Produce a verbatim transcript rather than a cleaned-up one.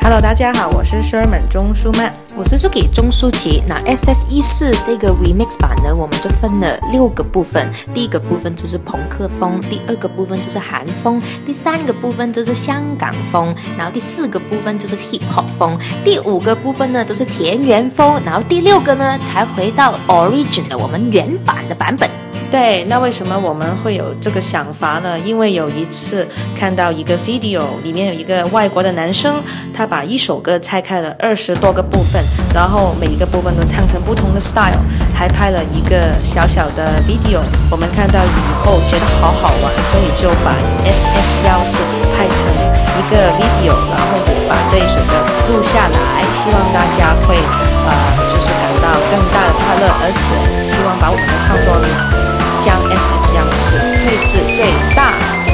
Hello， 大家好，我是 Sherman 钟舒曼， 我是苏给钟舒淇。那 S S 一四这个 remix 版呢，我们就分了六个部分。第一个部分就是朋克风，第二个部分就是韩风，第三个部分就是香港风，然后第四个部分就是 hip hop 风，第五个部分呢都是田园风，然后第六个呢才回到 origin 的我们原版的版本。 对，那为什么我们会有这个想法呢？因为有一次看到一个 video， 里面有一个外国的男生，他把一首歌拆开了二十多个部分，然后每一个部分都唱成不同的 style， 还拍了一个小小的 video。我们看到以后觉得好好玩，所以就把 S S 一四拍成一个 video， 然后就把这一首歌录下来，希望大家会呃，就是感到更大的快乐，而且希望把我们的创作力将 S S 一四配置最大。